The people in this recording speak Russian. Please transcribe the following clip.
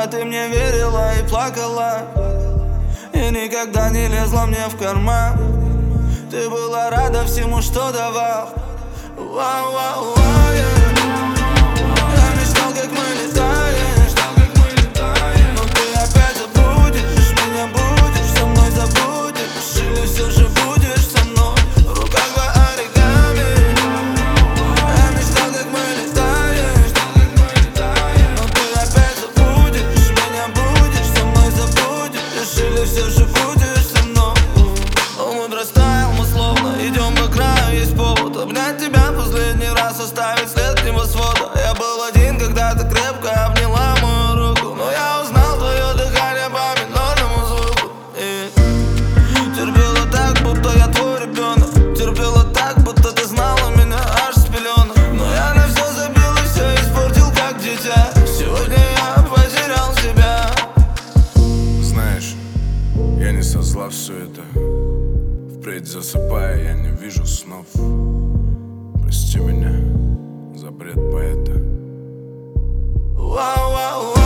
ты мне верила и плакала, и никогда не лезла мне в карман. Ты была рада всему, что давал. Вау-вау-вау, yeah. Я мечтал, как мы летаем, но ты опять забудешь меня, будешь со мной, забудешь, или все же будешь со мной. В руках два оригами. Я мечтал, как мы летаем, но ты опять забудешь меня, будешь со мной, забудешь, или все же будешь со мной. Он растаял, мы словно идем по краю, есть повод обнять тебя последний раз, оставить след небосвода. Я был один, когда ты крепко обняла мою руку, но я узнал твое дыхание по минорному звуку. И терпела так, будто я твой ребенок, терпела так, будто ты знала меня аж с пеленок. Но я на все забил и все испортил, как дитя. Сегодня я потерял себя. Знаешь, я не со зла все это. Впредь засыпая, я не вижу снов. Прости меня за бред поэта. Вау-вау-вау.